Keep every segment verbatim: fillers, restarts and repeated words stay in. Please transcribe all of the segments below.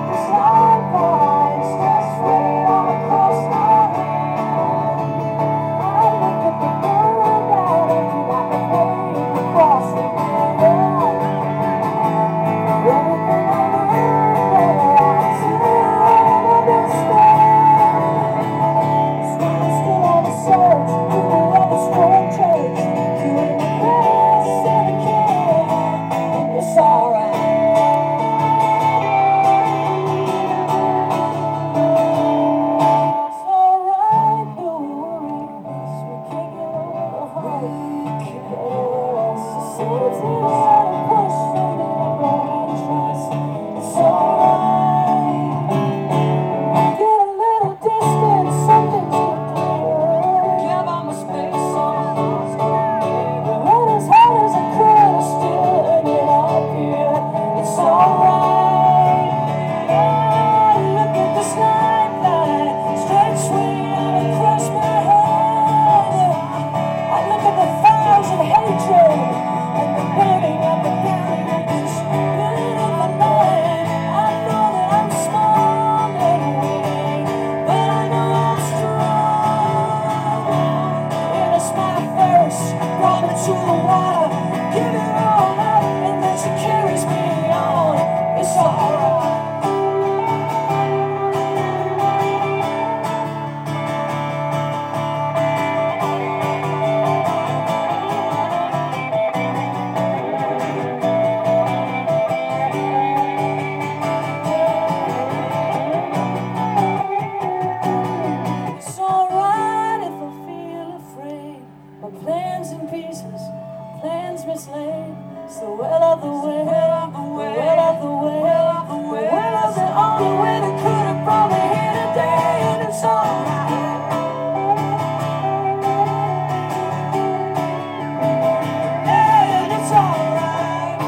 Plans in pieces, plans mislaid. It's the well of the way, well of the way, well of the way, well of the way. Well of the only way that could have brought me here today, and it's alright. Yeah, and it's alright.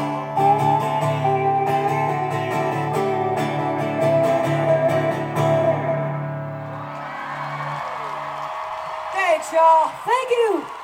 Thanks, y'all. Thank you.